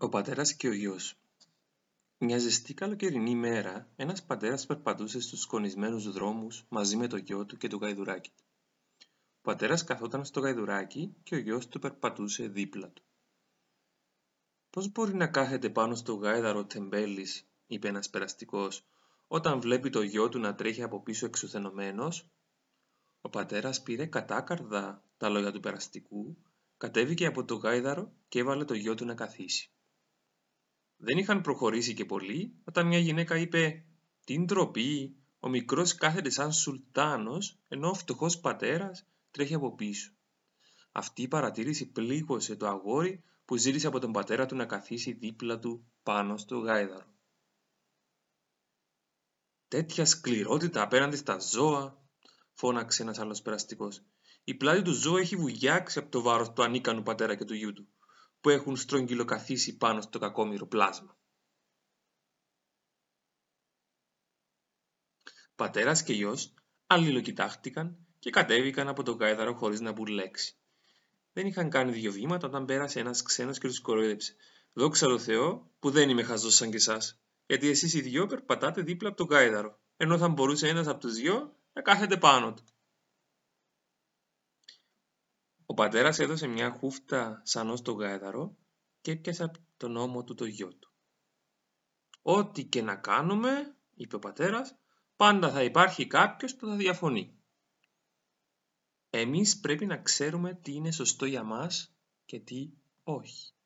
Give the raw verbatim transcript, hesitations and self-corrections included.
Ο πατέρας και ο γιος. Μια ζεστή καλοκαιρινή μέρα, ένας πατέρας περπατούσε στους σκονισμένους δρόμους μαζί με το γιο του και το γαϊδουράκι του. Ο πατέρας καθόταν στο γαϊδουράκι και ο γιος του περπατούσε δίπλα του. «Πώς μπορεί να κάθεται πάνω στο γάιδαρο ο τεμπέλης», είπε ένας περαστικός, όταν βλέπει το γιο του να τρέχει από πίσω εξουθενωμένος. Ο πατέρας πήρε κατάκαρδα τα λόγια του περαστικού, κατέβηκε από το γάιδαρο και έβαλε το γιο του να καθίσει. Δεν είχαν προχωρήσει και πολύ, όταν μια γυναίκα είπε «Τι ντροπή, ο μικρός κάθεται σαν σουλτάνος, ενώ ο φτωχός πατέρας τρέχει από πίσω». Αυτή η παρατήρηση πλήγωσε το αγόρι που ζήτησε από τον πατέρα του να καθίσει δίπλα του πάνω στο γάιδαρο. «Τέτοια σκληρότητα απέναντι στα ζώα», φώναξε ένας άλλος περαστικός. «Η πλάτη του ζώου έχει βουλιάξει από το βάρος του ανίκανου πατέρα και του γιού του, που έχουν στρογγυλοκαθίσει πάνω στο κακόμοιρο πλάσμα». Πατέρας και γιος αλληλοκοιτάχτηκαν και κατέβηκαν από το γάιδαρο χωρίς να πουν λέξη. Δεν είχαν κάνει δύο βήματα όταν πέρασε ένας ξένος και τους κοροϊδέψε. «Δόξα τω Θεώ που δεν είμαι χαζός σαν και εσάς, γιατί εσείς οι δυο περπατάτε δίπλα από το γάιδαρο, ενώ θα μπορούσε ένας από τους δυο να κάθεται πάνω του». Ο πατέρας έδωσε μια χούφτα σανό στο γάιδαρο και έπιασε από τον ώμο του το γιο του. «Ό,τι και να κάνουμε», είπε ο πατέρας, «πάντα θα υπάρχει κάποιος που θα διαφωνεί. Εμείς πρέπει να ξέρουμε τι είναι σωστό για μας και τι όχι».